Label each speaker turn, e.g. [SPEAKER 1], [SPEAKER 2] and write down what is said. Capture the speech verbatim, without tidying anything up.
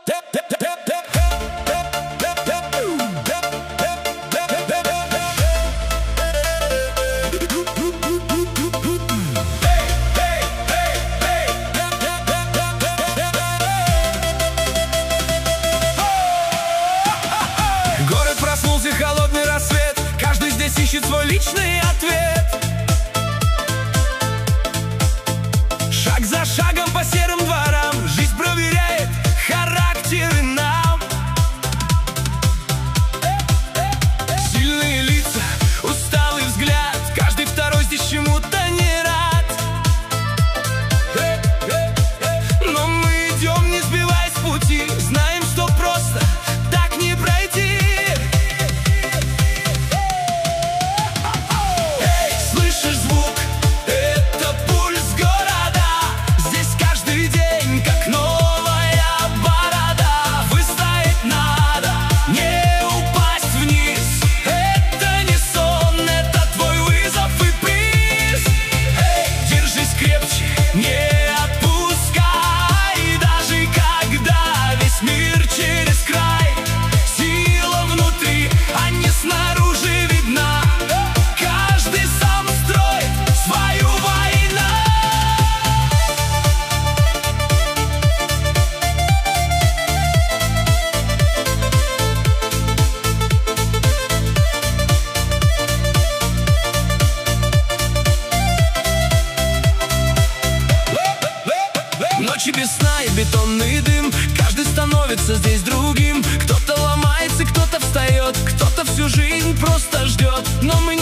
[SPEAKER 1] Город проснулся, холодный рассвет, каждый здесь ищет свой личный ответ. Шаг за шагом по серым дворам жизнь проверяет характеры нам. Сильные лица, усталый взгляд, каждый второй здесь чему-то не рад. Но мы идем, не сбиваясь с пути, знаем, что просто так не пройти. Ночи без сна и бетонный дым, каждый становится здесь другим. Кто-то ломается, кто-то встает, кто-то всю жизнь просто ждет. Но мы не